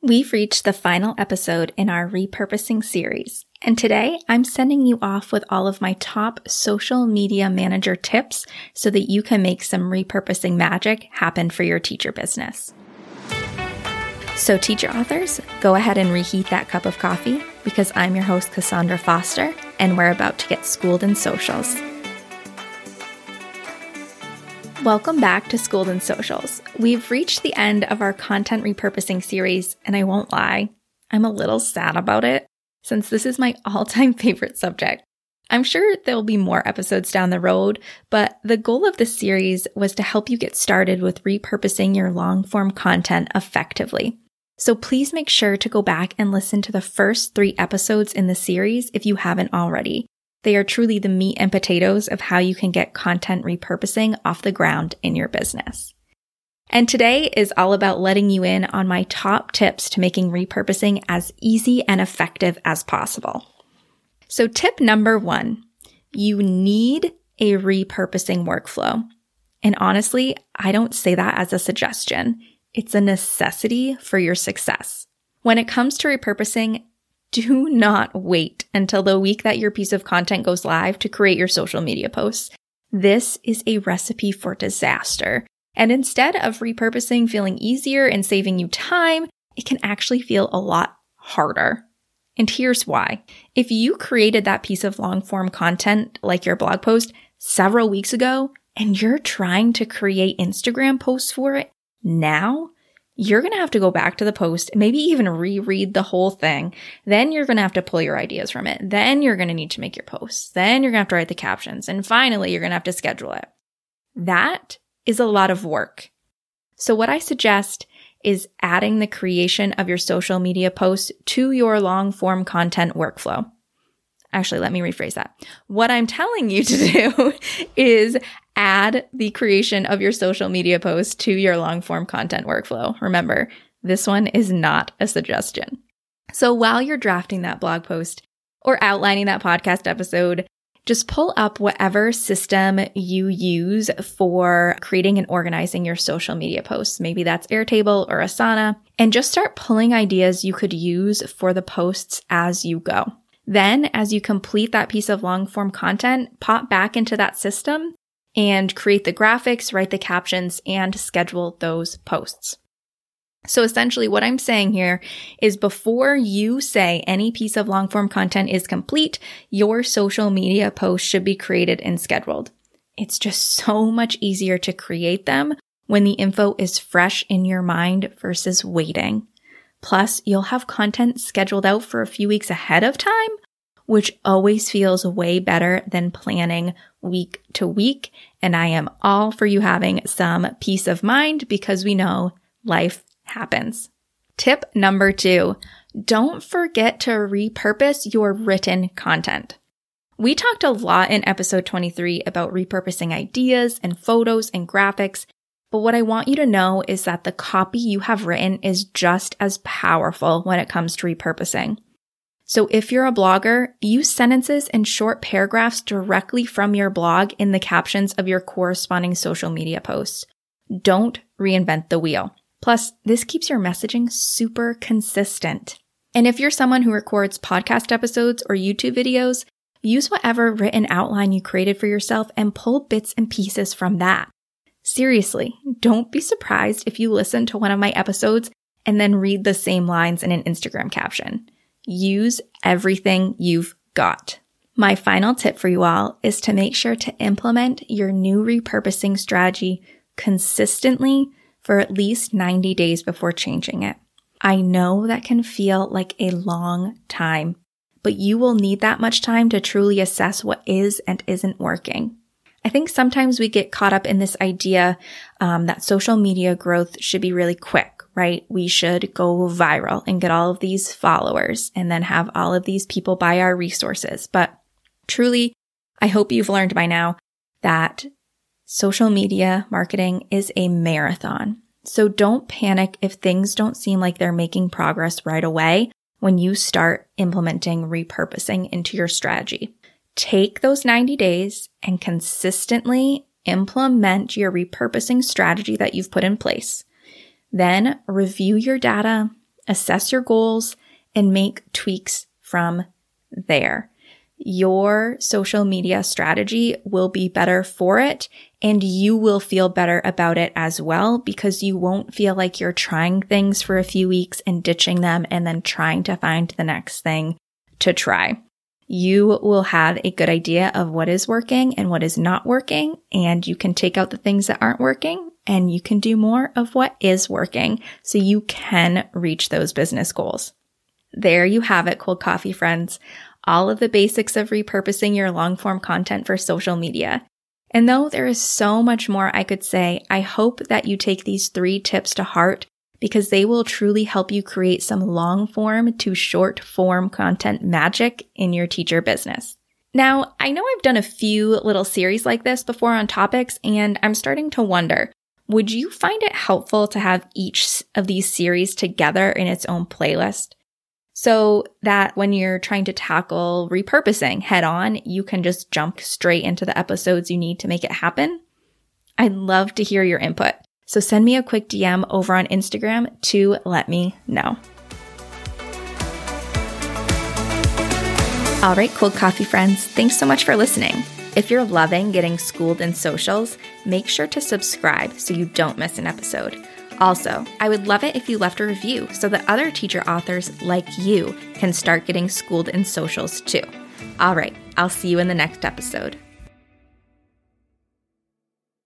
We've reached the final episode in our repurposing series, and today I'm sending you off with all of my top social media manager tips so that you can make some repurposing magic happen for your teacher business. So teacher authors, go ahead and reheat that cup of coffee because I'm your host, Cassandra Foster, and we're about to get schooled in socials. Welcome back to Schooled in Socials. We've reached the end of our content repurposing series, and I won't lie, I'm a little sad about it since this is my all-time favorite subject. I'm sure there'll be more episodes down the road, but the goal of this series was to help you get started with repurposing your long-form content effectively. So please make sure to go back and listen to the first 3 episodes in the series if you haven't already. They are truly the meat and potatoes of how you can get content repurposing off the ground in your business. And today is all about letting you in on my top tips to making repurposing as easy and effective as possible. So tip number 1, you need a repurposing workflow. And honestly, I don't say that as a suggestion. It's a necessity for your success. When it comes to repurposing, do not wait until the week that your piece of content goes live to create your social media posts. This is a recipe for disaster. And instead of repurposing feeling easier and saving you time, it can actually feel a lot harder. And here's why. If you created that piece of long-form content, like your blog post, several weeks ago, and you're trying to create Instagram posts for it now, you're going to have to go back to the post, maybe even reread the whole thing. Then you're going to have to pull your ideas from it. Then you're going to need to make your posts. Then you're going to have to write the captions. And finally, you're going to have to schedule it. That is a lot of work. So what I suggest is adding the creation of your social media posts to your long-form content workflow. Actually, let me rephrase that. What I'm telling you to do is add the creation of your social media posts to your long-form content workflow. Remember, this one is not a suggestion. So while you're drafting that blog post or outlining that podcast episode, just pull up whatever system you use for creating and organizing your social media posts. Maybe that's Airtable or Asana, and just start pulling ideas you could use for the posts as you go. Then, as you complete that piece of long-form content, pop back into that system and create the graphics, write the captions, and schedule those posts. So essentially what I'm saying here is before you say any piece of long-form content is complete, your social media post should be created and scheduled. It's just so much easier to create them when the info is fresh in your mind versus waiting. Plus, you'll have content scheduled out for a few weeks ahead of time, which always feels way better than planning week to week. And I am all for you having some peace of mind because we know life happens. Tip number 2, don't forget to repurpose your written content. We talked a lot in episode 23 about repurposing ideas and photos and graphics. But what I want you to know is that the copy you have written is just as powerful when it comes to repurposing. So if you're a blogger, use sentences and short paragraphs directly from your blog in the captions of your corresponding social media posts. Don't reinvent the wheel. Plus, this keeps your messaging super consistent. And if you're someone who records podcast episodes or YouTube videos, use whatever written outline you created for yourself and pull bits and pieces from that. Seriously, don't be surprised if you listen to one of my episodes and then read the same lines in an Instagram caption. Use everything you've got. My final tip for you all is to make sure to implement your new repurposing strategy consistently for at least 90 days before changing it. I know that can feel like a long time, but you will need that much time to truly assess what is and isn't working. I think sometimes we get caught up in this idea that social media growth should be really quick, right? We should go viral and get all of these followers and then have all of these people buy our resources. But truly, I hope you've learned by now that social media marketing is a marathon. So don't panic if things don't seem like they're making progress right away when you start implementing repurposing into your strategy. Take those 90 days and consistently implement your repurposing strategy that you've put in place. Then review your data assess your goals, and make tweaks from there. Your social media strategy will be better for it, and you will feel better about it as well because you won't feel like you're trying things for a few weeks and ditching them and then trying to find the next thing to try. You will have a good idea of what is working and what is not working, and you can take out the things that aren't working and you can do more of what is working so you can reach those business goals. There you have it, cold coffee friends. All of the basics of repurposing your long-form content for social media. And though there is so much more I could say, I hope that you take these 3 tips to heart because they will truly help you create some long-form to short-form content magic in your teacher business. Now, I know I've done a few little series like this before on topics, and I'm starting to wonder, would you find it helpful to have each of these series together in its own playlist? So that when you're trying to tackle repurposing head on, you can just jump straight into the episodes you need to make it happen? I'd love to hear your input. So send me a quick DM over on Instagram to let me know. All right, cold coffee friends, thanks so much for listening. If you're loving getting schooled in socials, make sure to subscribe so you don't miss an episode. Also, I would love it if you left a review so that other teacher authors like you can start getting schooled in socials too. All right, I'll see you in the next episode.